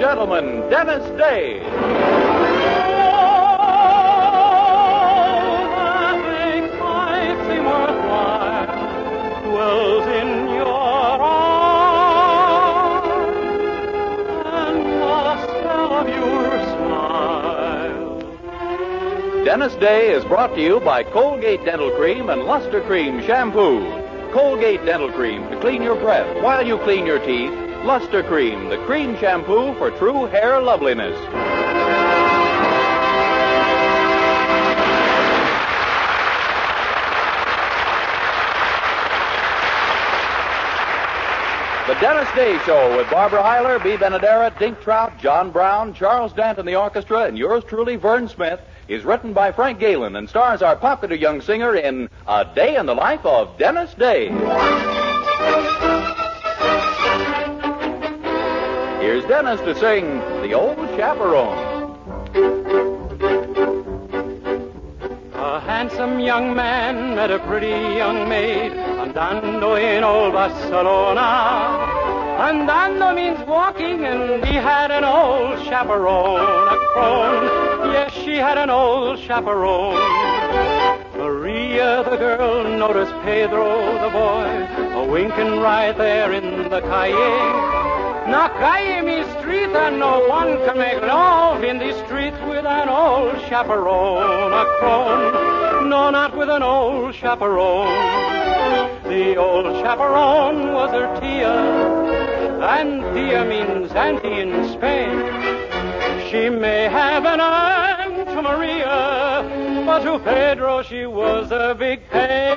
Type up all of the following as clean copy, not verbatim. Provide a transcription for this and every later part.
gentlemen, Dennis Day. Dennis Day is brought to you by Colgate Dental Cream and Luster Cream Shampoo. Colgate Dental Cream to clean your breath while you clean your teeth. Luster Cream, the cream shampoo for true hair loveliness. The Dennis Day Show with Barbara Heiler, Bea Benaderet, Dink Trout, John Brown, Charles Dant and the orchestra, and yours truly, Vern Smith, is written by Frank Galen and stars our popular young singer in A Day in the Life of Dennis Day. Here's Dennis to sing The Old Chaperone. A handsome young man met a pretty young maid, andando in old Barcelona. Andando means walking, and he had an old chaperone, a crone. Yes, she had an old chaperone. Maria, the girl, noticed Pedro, the boy, a winking right there in the calle. Now, calle means street, and no one can make love in the street with an old chaperone, a crone. No, not with an old chaperone. The old chaperone was her tia, and tia means auntie in Spain. She may have an aunt to Maria, but to Pedro she was a big pain.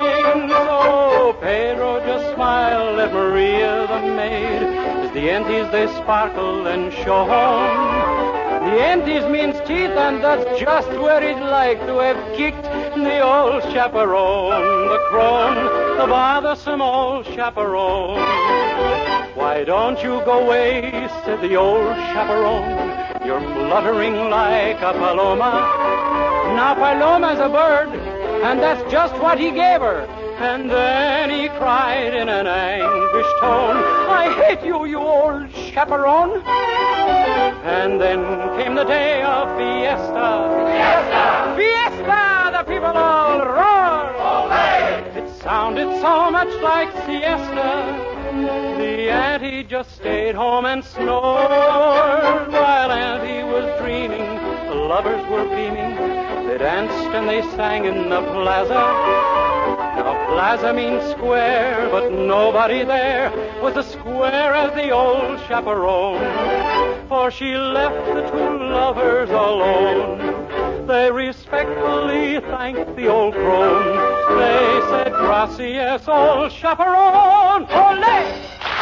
So Pedro just smiled at Maria, the maid, as the aunties they sparkle and show home. The aunties means teeth, and that's just where he'd like to have kicked the old chaperone, the crone, the bothersome old chaperone. Why don't you go away, said the old chaperone. You're fluttering like a paloma. Now, paloma's a bird, and that's just what he gave her. And then he cried in an anguished tone, I hate you, you old chaperone. And then came the day of fiesta. Fiesta! Fiesta! The people all roared. Olé! It sounded so much like siesta. The auntie just stayed home and snored. While auntie was dreaming, the lovers were beaming. They danced and they sang in the plaza. Now plaza means square, but nobody there was as square as the old chaperone. For she left the two lovers alone. They respectfully thanked the old crone. They said, gracias, old chaperone. Olé!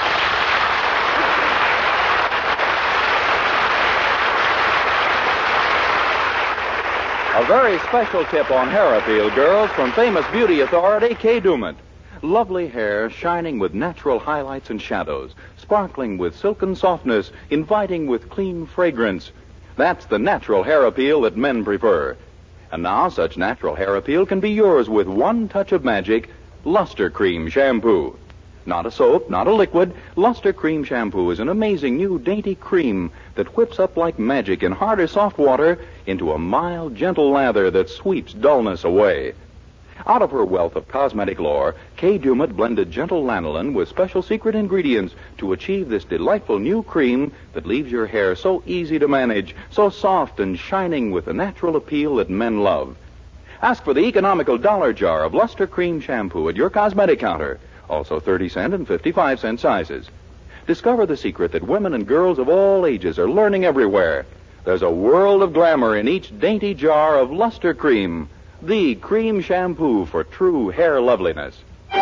A very special tip on hair appeal, girls, from famous beauty authority Kay Daumet. Lovely hair shining with natural highlights and shadows, sparkling with silken softness, inviting with clean fragrance. That's the natural hair appeal that men prefer. And now such natural hair appeal can be yours with one touch of magic, Luster Cream Shampoo. Not a soap, not a liquid. Luster Cream Shampoo is an amazing new dainty cream that whips up like magic in hard or soft water into a mild, gentle lather that sweeps dullness away. Out of her wealth of cosmetic lore, Kay Daumet blended gentle lanolin with special secret ingredients to achieve this delightful new cream that leaves your hair so easy to manage, so soft and shining with the natural appeal that men love. Ask for the economical dollar jar of Luster Cream Shampoo at your cosmetic counter. Also 30-cent and 55-cent sizes. Discover the secret that women and girls of all ages are learning everywhere. There's a world of glamour in each dainty jar of Luster Cream, the cream shampoo for true hair loveliness.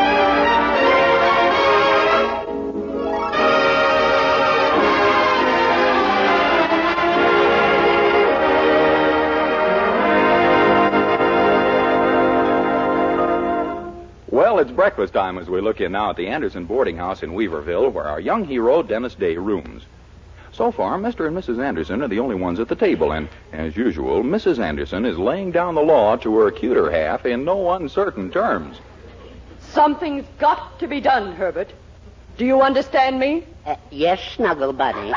Well, it's breakfast time as we look in now at the Anderson boarding house in Weaverville, where our young hero, Dennis Day, rooms. So far, Mr. and Mrs. Anderson are the only ones at the table, and, as usual, Mrs. Anderson is laying down the law to her cuter half in no uncertain terms. Something's got to be done, Herbert. Do you understand me? Yes, Snuggle Bunny.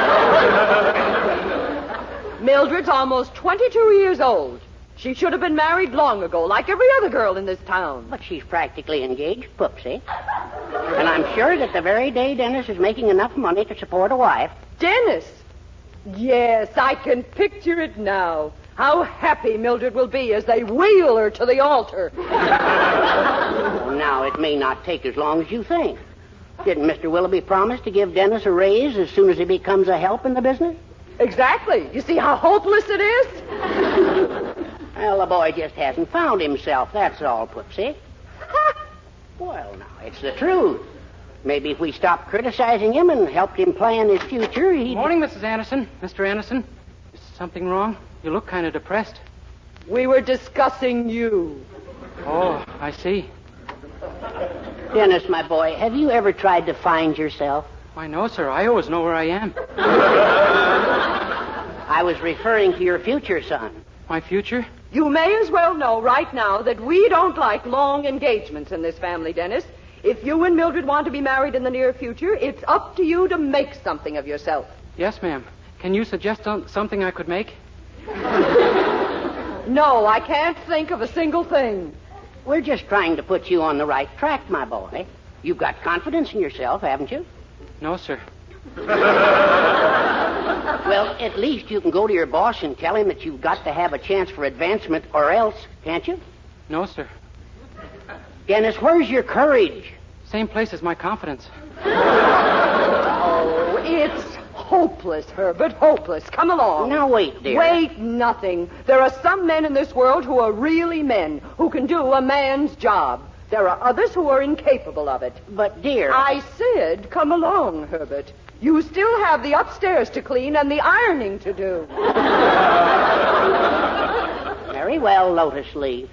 Mildred's almost 22 years old. She should have been married long ago, like every other girl in this town. But she's practically engaged, Poopsie. And I'm sure that the very day Dennis is making enough money to support a wife. Dennis? Yes, I can picture it now. How happy Mildred will be as they wheel her to the altar. Now, it may not take as long as you think. Didn't Mr. Willoughby promise to give Dennis a raise as soon as he becomes a help in the business? Exactly. You see how hopeless it is? Well, the boy just hasn't found himself, that's all, Poopsie. Well, now, it's the truth. Maybe if we stopped criticizing him and helped him plan his future, he'd... Morning, Mrs. Anderson. Mr. Anderson. Is something wrong? You look kind of depressed. We were discussing you. Oh, I see. Dennis, my boy, have you ever tried to find yourself? Why, no, sir. I always know where I am. I was referring to your future, son. My future? You may as well know right now that we don't like long engagements in this family, Dennis. If you and Mildred want to be married in the near future, it's up to you to make something of yourself. Yes, ma'am. Can you suggest something I could make? No, I can't think of a single thing. We're just trying to put you on the right track, my boy. You've got confidence in yourself, haven't you? No, sir. Well, at least you can go to your boss and tell him that you've got to have a chance for advancement or else, can't you? No, sir. Dennis, where's your courage? Same place as my confidence. Oh, it's hopeless, Herbert, hopeless. Come along. Now, wait, dear. Wait nothing. There are some men in this world who are really men, who can do a man's job. There are others who are incapable of it. But, dear... I said, come along, Herbert. You still have the upstairs to clean and the ironing to do. Very well, Lotus Leaf.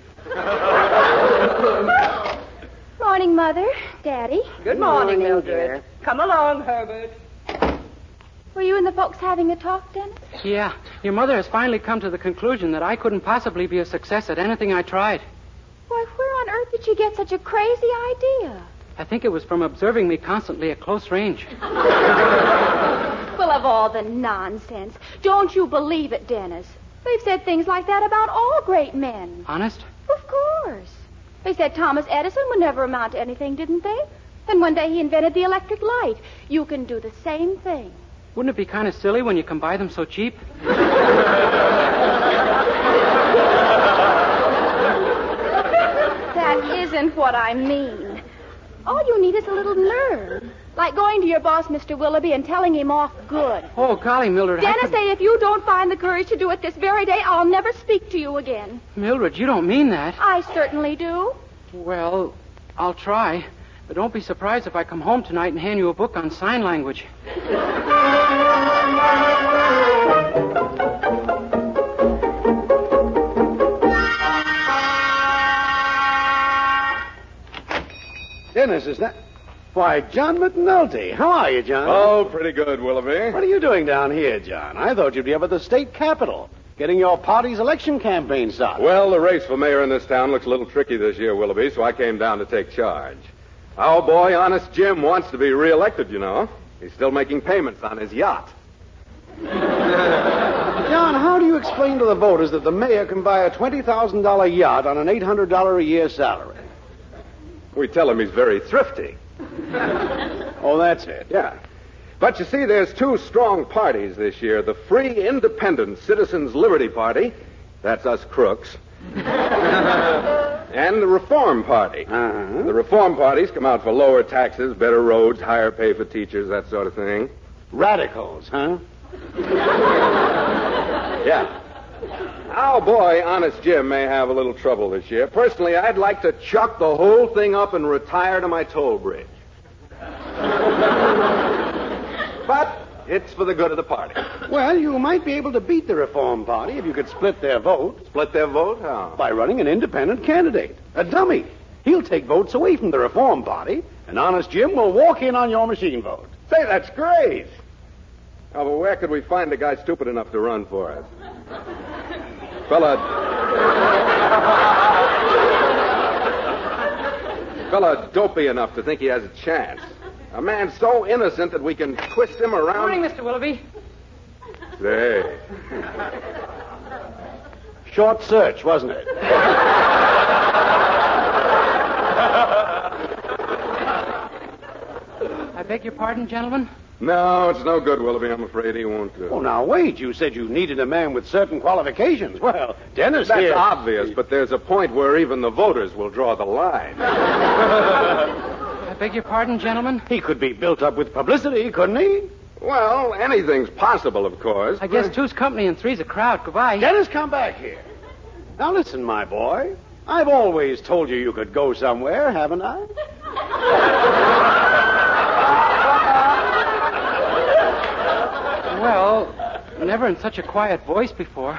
Morning, Mother. Daddy. Good morning, Morning, Mildred. dear. Come along, Herbert. Were you and the folks having a talk, Dennis? Yeah. Your mother has finally come to the conclusion that I couldn't possibly be a success at anything I tried. Why, where on earth did you get such a crazy idea? I think it was from observing me constantly at close range. Well, of all the nonsense. Don't you believe it, Dennis? They've said things like that about all great men. Honest? Of course. They said Thomas Edison would never amount to anything, didn't they? And one day he invented the electric light. You can do the same thing. Wouldn't it be kind of silly when you can buy them so cheap? That isn't what I mean. All you need is a little nerve. Like going to your boss, Mr. Willoughby, and telling him off good. Oh, golly, Mildred. Dennis, say if you don't find the courage to do it this very day, I'll never speak to you again. Mildred, you don't mean that. I certainly do. Well, I'll try. But don't be surprised if I come home tonight and hand you a book on sign language. Dennis, is that... Why, John McNulty. How are you, John? Oh, pretty good, Willoughby. What are you doing down here, John? I thought you'd be up at the state capitol, getting your party's election campaign started. Well, the race for mayor in this town looks a little tricky this year, Willoughby, so I came down to take charge. Our boy, Honest Jim, wants to be reelected, you know. He's still making payments on his yacht. John, how do you explain to the voters that the mayor can buy a $20,000 yacht on an $800 a year salary? We tell him he's very thrifty. Oh, that's it. Yeah. But you see, there's two strong parties this year. The Free Independent Citizens Liberty Party, that's us crooks, and the Reform Party. Uh-huh. The Reform Parties come out for lower taxes, better roads, higher pay for teachers, that sort of thing. Radicals, huh? Yeah. Our boy, Honest Jim, may have a little trouble this year. Personally, I'd like to chuck the whole thing up and retire to my toll bridge. But it's for the good of the party. Well, you might be able to beat the Reform Party if you could split their vote. Split their vote? How? By running an independent candidate. A dummy. He'll take votes away from the Reform Party, and Honest Jim will walk in on your machine vote. Say, that's great. Oh, but where could we find a guy stupid enough to run for us? Fella dopey enough to think he has a chance. A man so innocent that we can twist him around. Morning, Mr. Willoughby. Say. Short search, wasn't it? I beg your pardon, gentlemen? No, it's no good, Willoughby. I'm afraid he won't do it. Oh, now, wait. You said you needed a man with certain qualifications. Well, Dennis That's here... obvious, but there's a point where even the voters will draw the line. I beg your pardon, gentlemen? He could be built up with publicity, couldn't he? Well, anything's possible, of course. I guess two's company and three's a crowd. Goodbye. Dennis, come back here. Now, listen, my boy. I've always told you could go somewhere, haven't I? Well, never in such a quiet voice before.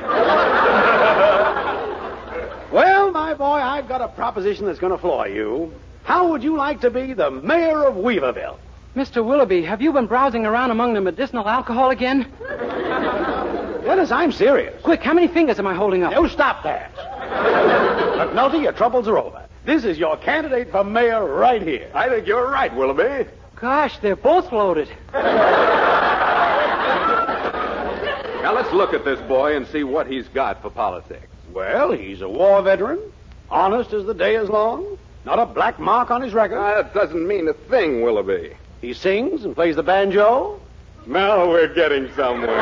Well, my boy, I've got a proposition that's going to floor you. How would you like to be the mayor of Weaverville? Mr. Willoughby, have you been browsing around among the medicinal alcohol again? Dennis, I'm serious. Quick, how many fingers am I holding up? You stop that. McNulty, your troubles are over. This is your candidate for mayor right here. I think you're right, Willoughby. Gosh, they're both loaded. Now, let's look at this boy and see what he's got for politics. Well, he's a war veteran, honest as the day is long, not a black mark on his record. That doesn't mean a thing, Willoughby. He sings and plays the banjo. Now we're getting somewhere.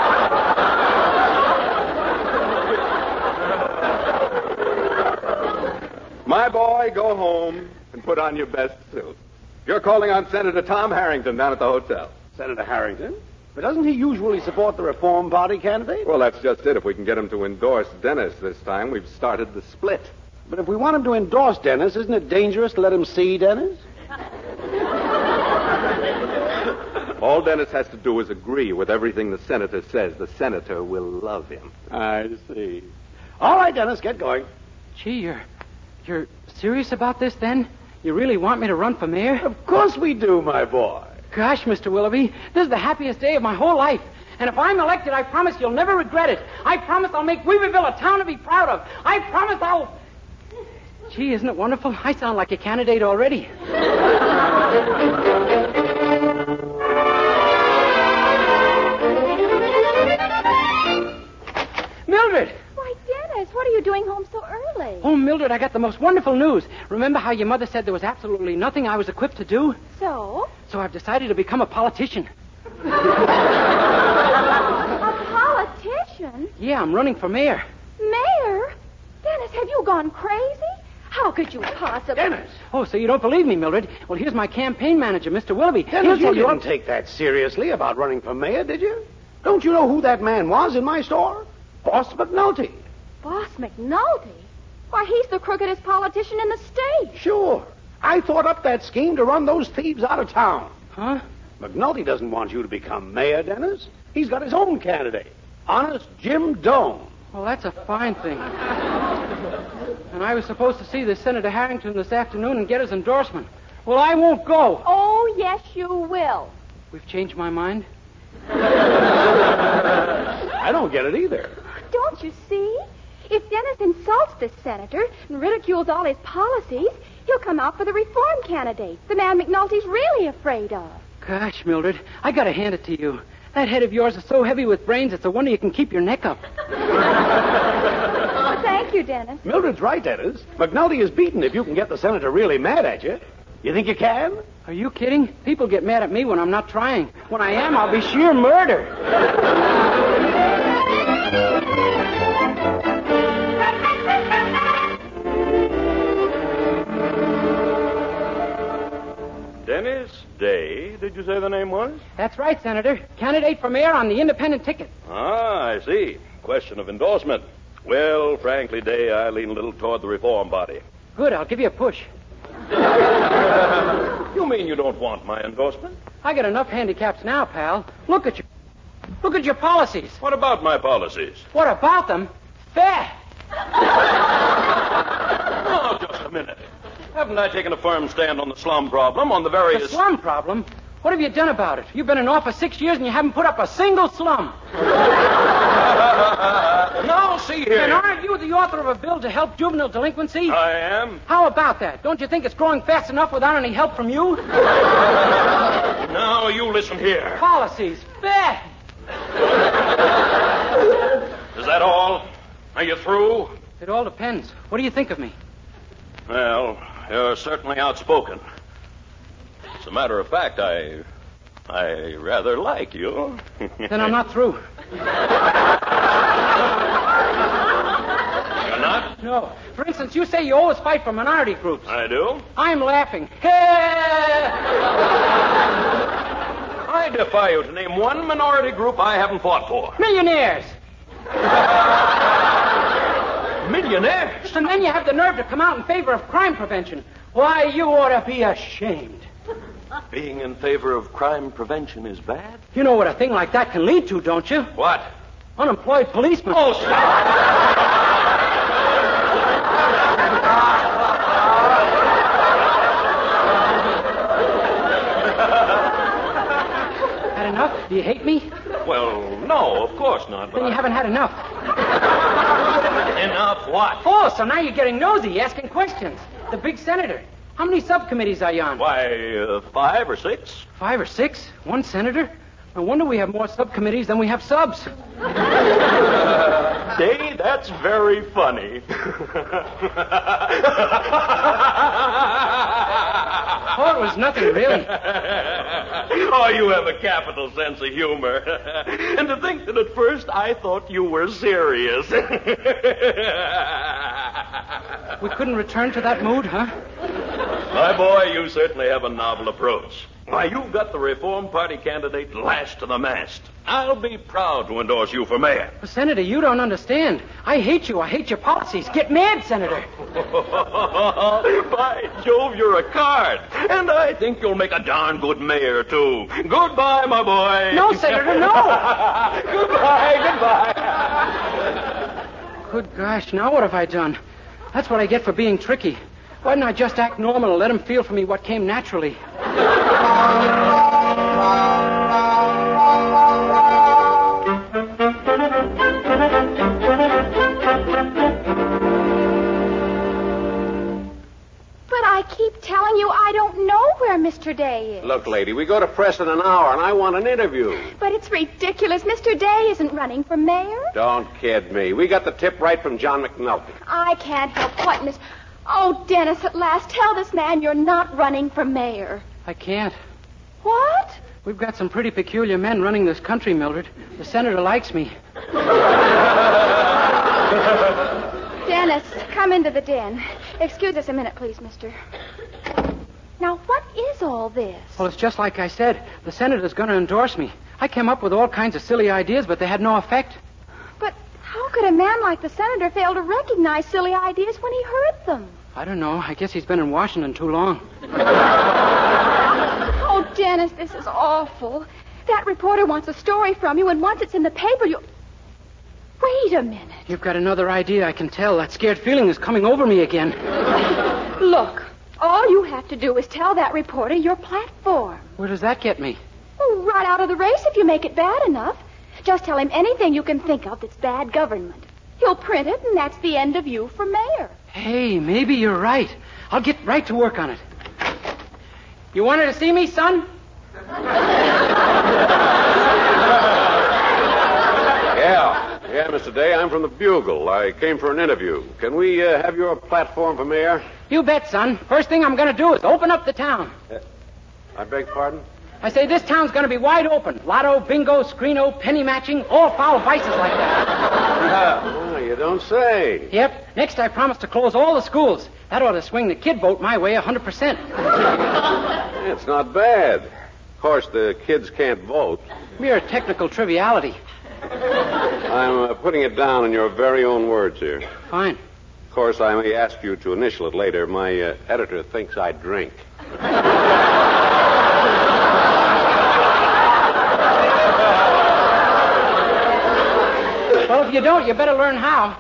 My boy, go home and put on your best suit. You're calling on Senator Tom Harrington down at the hotel. Senator Harrington? But doesn't he usually support the Reform Party candidate? Well, that's just it. If we can get him to endorse Dennis this time, we've started the split. But if we want him to endorse Dennis, isn't it dangerous to let him see Dennis? All Dennis has to do is agree with everything the senator says. The senator will love him. I see. All right, Dennis, get going. Gee, you're serious about this, then? You really want me to run for mayor? Of course we do, my boy. Gosh, Mr. Willoughby, this is the happiest day of my whole life. And if I'm elected, I promise you'll never regret it. I promise I'll make Weaverville a town to be proud of. I promise I'll... Gee, isn't it wonderful? I sound like a candidate already. Mildred! Why, Dennis, what are you doing home so early? Oh, Mildred, I got the most wonderful news. Remember how your mother said there was absolutely nothing I was equipped to do? So? So I've decided to become a politician. A politician? Yeah, I'm running for mayor. Mayor? Dennis, have you gone crazy? How could you possibly... Dennis! Oh, so you don't believe me, Mildred? Well, here's my campaign manager, Mr. Willoughby. Dennis, He'll you tell didn't take that seriously about running for mayor, did you? Don't you know who that man was in my store? Boss McNulty. Boss McNulty? Why, he's the crookedest politician in the state. Sure. I thought up that scheme to run those thieves out of town. Huh? McNulty doesn't want you to become mayor, Dennis. He's got his own candidate. Honest Jim Doan. Well, that's a fine thing. And I was supposed to see this Senator Harrington this afternoon and get his endorsement. Well, I won't go. Oh, yes, you will. We've changed my mind. I don't get it either. Don't you see? If Dennis insults this senator and ridicules all his policies, he'll come out for the reform candidate, the man McNulty's really afraid of. Gosh, Mildred, I gotta hand it to you. That head of yours is so heavy with brains, it's a wonder you can keep your neck up. Thank you, Dennis. Mildred's right, Dennis. McNulty is beaten if you can get the senator really mad at you. You think you can? Are you kidding? People get mad at me when I'm not trying. When I am, I'll be sheer murder. Dennis Day, did you say the name was? That's right, Senator. Candidate for mayor on the independent ticket. Ah, I see. Question of endorsement. Well, frankly, Day, I lean a little toward the Reform Party. Good, I'll give you a push. You mean you don't want my endorsement? I got enough handicaps now, pal. Look at your policies. What about my policies? What about them? Fair. Oh, just a minute. Haven't I taken a firm stand on the slum problem, on the various... The slum problem? What have you done about it? You've been in office 6 years and you haven't put up a single slum. Now, see here. And aren't you the author of a bill to help juvenile delinquency? I am. How about that? Don't you think it's growing fast enough without any help from you? Now, you listen here. Policies. Bad. Is that all? Are you through? It all depends. What do you think of me? Well, you're certainly outspoken. As a matter of fact, I rather like you. Then I'm not through. You're not? No. For instance, you say you always fight for minority groups. I do. I'm laughing. I defy you to name one minority group I haven't fought for. Millionaires. Millionaires? And then you have the nerve to come out in favor of crime prevention. Why, you ought to be ashamed. Being in favor of crime prevention is bad? You know what a thing like that can lead to, don't you? What? Unemployed policemen. Oh, stop! Had enough? Do you hate me? Well, no, of course not. But Then you haven't had enough. Enough what? Oh, so now you're getting nosy, asking questions. The big senator. How many subcommittees are you on? Why, 5 or 6? 5 or 6? One senator? No wonder we have more subcommittees than we have subs. Day, that's very funny. Oh, it was nothing, really. Oh, you have a capital sense of humor. And to think that at first I thought you were serious. We couldn't return to that mood, huh? My boy, you certainly have a novel approach. Why, you've got the Reform Party candidate lashed to the mast. I'll be proud to endorse you for mayor. Well, Senator, you don't understand. I hate you. I hate your policies. Get mad, Senator. By Jove, you're a card. And I think you'll make a darn good mayor, too. Goodbye, my boy. No, Senator, no. Goodbye. Good gosh, now what have I done? That's what I get for being tricky. Why didn't I just act normal and let him feel for me what came naturally? But I keep telling you I don't know where Mr. Day is. Look, lady, we go to press in an hour, and I want an interview. But it's ridiculous. Mr. Day isn't running for mayor. Don't kid me. We got the tip right from John McNulty. I can't help what, Miss... Oh, Dennis, at last, tell this man you're not running for mayor. I can't. What? We've got some pretty peculiar men running this country, Mildred. The senator likes me. Dennis, come into the den. Excuse us a minute, please, mister. Now, what is all this? Well, it's just like I said. The senator's going to endorse me. I came up with all kinds of silly ideas, but they had no effect. But how could a man like the senator fail to recognize silly ideas when he heard them? I don't know. I guess he's been in Washington too long. Oh, Dennis, this is awful. That reporter wants a story from you, and once it's in the paper, you... Wait a minute. You've got another idea, I can tell. That scared feeling is coming over me again. Look, all you have to do is tell that reporter your platform. Where does that get me? Oh, right out of the race if you make it bad enough. Just tell him anything you can think of that's bad government. He'll print it, and that's the end of you for mayor. Hey, maybe you're right. I'll get right to work on it. You wanted to see me, son? Yeah, Mr. Day, I'm from the Bugle. I came for an interview. Can we have your platform for mayor? You bet, son. First thing I'm going to do is open up the town. I beg pardon? I say this town's going to be wide open. Lotto, bingo, screeno, penny matching, all foul vices like that. Oh, you don't say. Yep. Next, I promise to close all the schools. That ought to swing the kid vote my way 100%. It's not bad. Of course, the kids can't vote. Mere technical triviality. I'm putting it down in your very own words here. Fine. Of course, I may ask you to initial it later. My editor thinks I drink. Well, if you don't, you better learn how.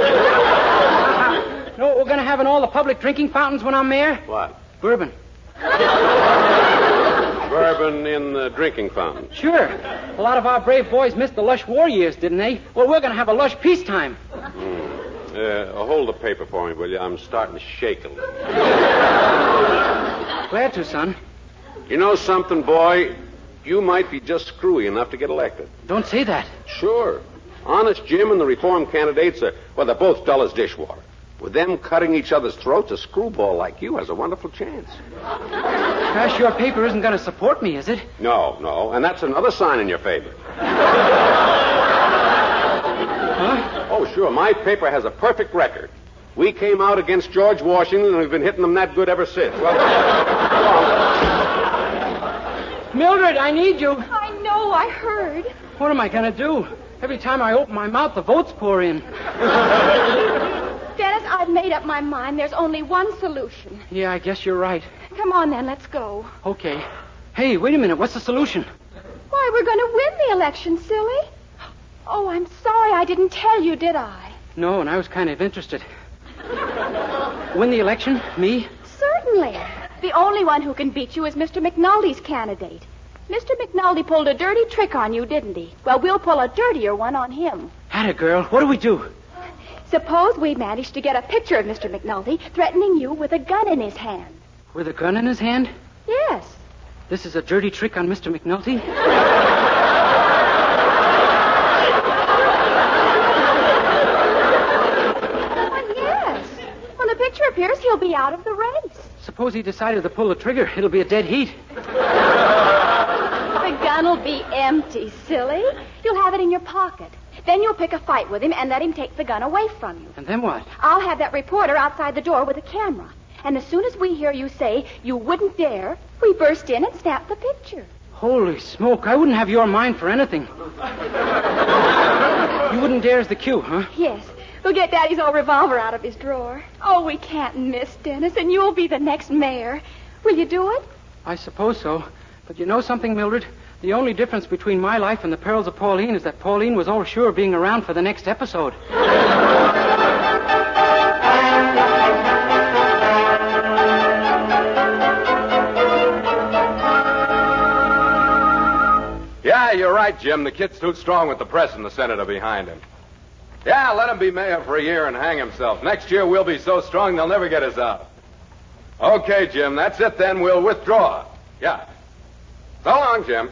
You know what we're going to have in all the public drinking fountains when I'm mayor? What? Bourbon. Bourbon? Bourbon in the drinking fountain. Sure. A lot of our brave boys missed the lush war years, didn't they? Well, we're going to have a lush peacetime. Hold the paper for me, will you? I'm starting to shake a little. Glad to, son. You know something, boy? You might be just screwy enough to get elected. Don't say that. Sure. Honest Jim and the reform candidates are, well, they're both dull as dishwater. With them cutting each other's throats, a screwball like you has a wonderful chance. Gosh, your paper isn't going to support me, is it? No. And that's another sign in your favor. Huh? Oh, sure. My paper has a perfect record. We came out against George Washington, and we've been hitting them that good ever since. Well, Mildred, I need you. I know, I heard. What am I going to do? Every time I open my mouth, the votes pour in. Dennis, I've made up my mind. There's only one solution. Yeah, I guess you're right. Come on, then, let's go. Okay. Hey, wait a minute. What's the solution? Why, we're going to win the election, silly. Oh, I'm sorry I didn't tell you, did I? No, and I was kind of interested. Win the election? Me? Certainly. The only one who can beat you is Mr. McNulty's candidate. Mr. McNulty pulled a dirty trick on you, didn't he? Well, we'll pull a dirtier one on him. Atta girl. What do we do? Suppose we manage to get a picture of Mr. McNulty threatening you with a gun in his hand. With a gun in his hand? Yes. This is a dirty trick on Mr. McNulty? When the picture appears, he'll be out of the race. Suppose he decided to pull the trigger. It'll be a dead heat. The gun'll be empty, silly. You'll have it in your pocket. Then you'll pick a fight with him and let him take the gun away from you. And then what? I'll have that reporter outside the door with a camera. And as soon as we hear you say you wouldn't dare, we burst in and snap the picture. Holy smoke, I wouldn't have your mind for anything. You wouldn't dare as the cue, huh? Yes. We'll get Daddy's old revolver out of his drawer. Oh, we can't miss, Dennis, and you'll be the next mayor. Will you do it? I suppose so. But you know something, Mildred? The only difference between my life and the perils of Pauline is that Pauline was all sure of being around for the next episode. Yeah, you're right, Jim. The kid's too strong with the press and the senator behind him. Yeah, let him be mayor for a year and hang himself. Next year we'll be so strong they'll never get us out. Okay, Jim, that's it then. We'll withdraw. Yeah. So long, Jim.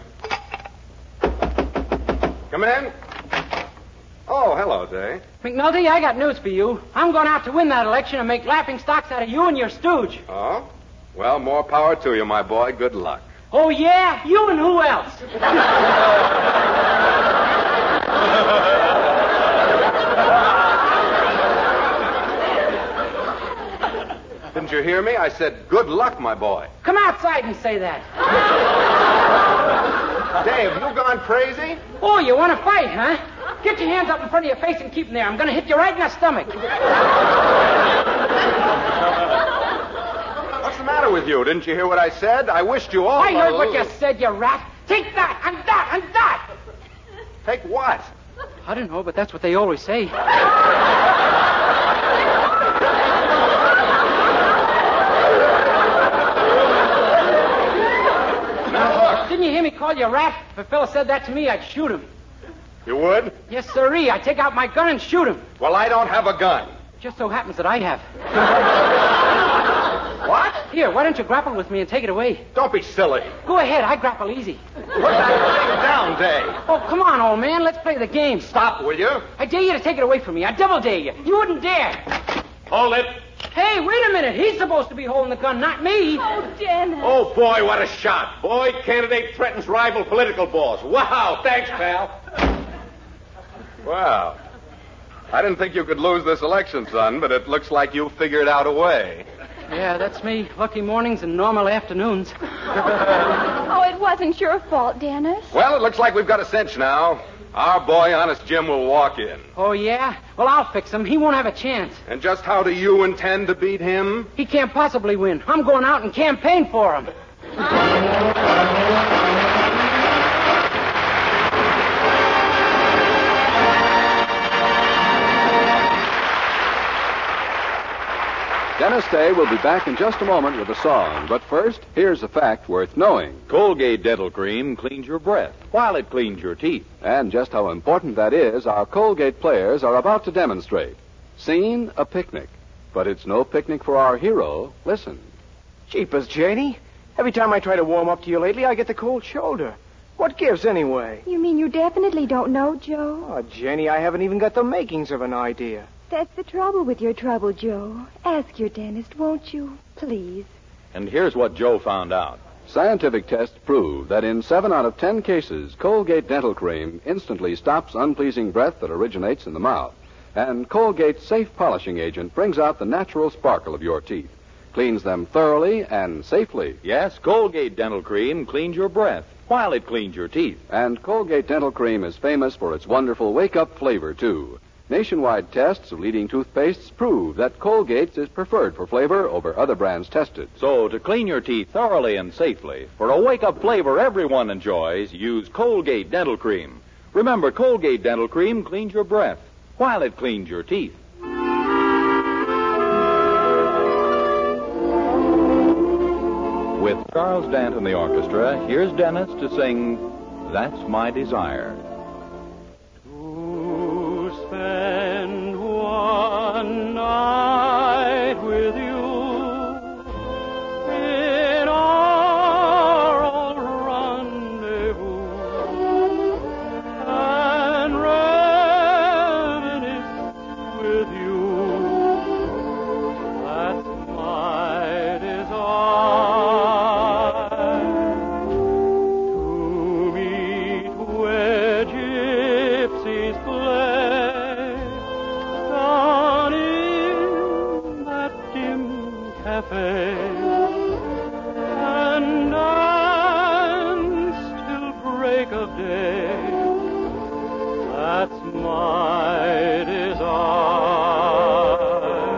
Come in. Oh, hello, Day. McNulty, I got news for you. I'm going out to win that election and make laughing stocks out of you and your stooge. Oh? Well, more power to you, my boy. Good luck. Oh, yeah? You and who else? Didn't you hear me? I said, good luck, my boy. Come outside and say that. Dave, have you gone crazy? Oh, you want to fight, huh? Get your hands up in front of your face and keep them there. I'm going to hit you right in the stomach. What's the matter with you? Didn't you hear what I said? I wished you all... I heard what you said, you rat. Take that and that and that. Take what? I don't know, but that's what they always say. Didn't you hear me call you a rat? If a fella said that to me, I'd shoot him. You would? Yes, sirree. I'd take out my gun and shoot him. Well, I don't have a gun. Just so happens that I have. What? Here, why don't you grapple with me and take it away? Don't be silly. Go ahead. I grapple easy. Put that thing down, Dave. Oh, come on, old man. Let's play the game. Stop, will you? I dare you to take it away from me. I double dare you. You wouldn't dare. Hold it. Hey, wait a minute. He's supposed to be holding the gun, not me. Oh, Dennis. Oh, boy, what a shot. Boy, candidate threatens rival political boss. Wow, thanks, pal. Well, I didn't think you could lose this election, son, but it looks like you figured out a way. Yeah, that's me. Lucky mornings and normal afternoons. Oh, it wasn't your fault, Dennis. Well, it looks like we've got a cinch now. Our boy, Honest Jim, will walk in. Oh, yeah? Well, I'll fix him. He won't have a chance. And just how do you intend to beat him? He can't possibly win. I'm going out and campaign for him. Dennis Dennis Day will be back in just a moment with a song. But first, here's a fact worth knowing. Colgate Dental Cream cleans your breath while it cleans your teeth. And just how important that is, our Colgate players are about to demonstrate. Scene, a picnic. But it's no picnic for our hero. Listen. Jeepers, Janie. Every time I try to warm up to you lately, I get the cold shoulder. What gives, anyway? You mean you definitely don't know, Joe? Oh, Jenny, I haven't even got the makings of an idea. That's the trouble with your trouble, Joe. Ask your dentist, won't you? Please. And here's what Joe found out. Scientific tests prove that in 7 out of 10 cases, Colgate Dental Cream instantly stops unpleasing breath that originates in the mouth. And Colgate's safe polishing agent brings out the natural sparkle of your teeth, cleans them thoroughly and safely. Yes, Colgate Dental Cream cleans your breath while it cleans your teeth. And Colgate Dental Cream is famous for its wonderful wake-up flavor, too. Nationwide tests of leading toothpastes prove that Colgate's is preferred for flavor over other brands tested. So to clean your teeth thoroughly and safely, for a wake-up flavor everyone enjoys, use Colgate Dental Cream. Remember, Colgate Dental Cream cleans your breath while it cleans your teeth. With Charles Dant and the orchestra, here's Dennis to sing That's My Desire. To spend one night with you in our old rendezvous and reminisce with you. That's my desire. To meet where gypsies play down in that dim cafe and dance till break of day. That's my desire.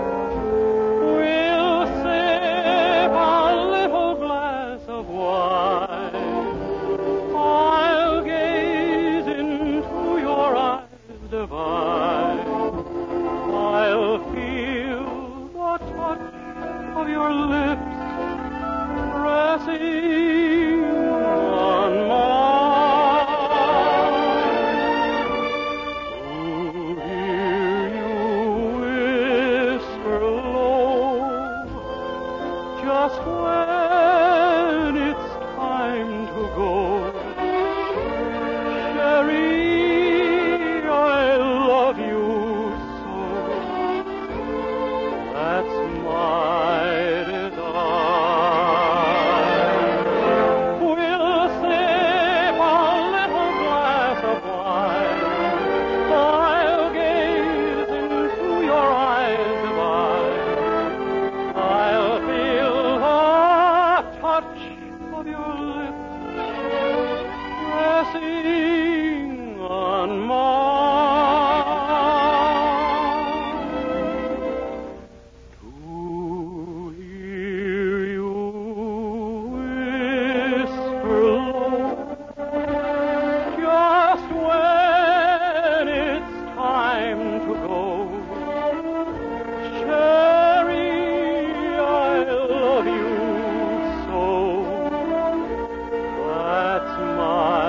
We'll sip a little glass of wine. I'll gaze into your eyes divine. I'll feel the touch of your lips pressing on mine. To hear you whisper low, just when it's time to go. Sherry, I love you so. That's my desire. We'll sip a little glass of wine. I'll gaze into your eyes divine. I'll feel the touch of your lips pressing on mine. To hear you whisper low, just when it's time to go. Sherry, I love you so. That's my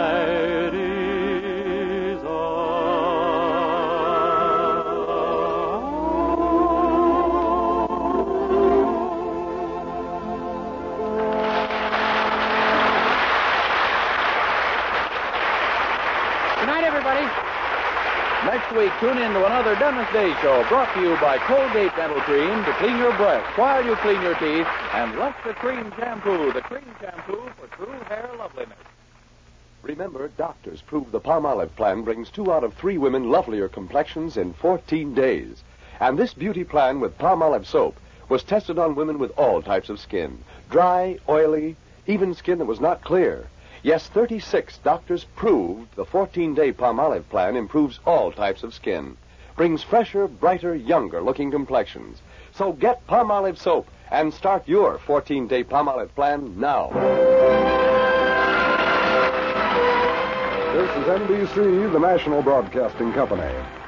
Good night, everybody. Next week, tune in to another Dennis Day Show brought to you by Colgate Dental Cream to clean your breath while you clean your teeth, and Luster Cream Shampoo, the cream shampoo for true hair loveliness. Remember, doctors prove the Palmolive plan brings 2 out of 3 women lovelier complexions in 14 days. And this beauty plan with Palmolive soap was tested on women with all types of skin. Dry, oily, even skin that was not clear. Yes, 36 doctors proved the 14-day Palmolive plan improves all types of skin. Brings fresher, brighter, younger-looking complexions. So get Palmolive soap and start your 14-day Palmolive plan now. This is NBC, the national broadcasting company.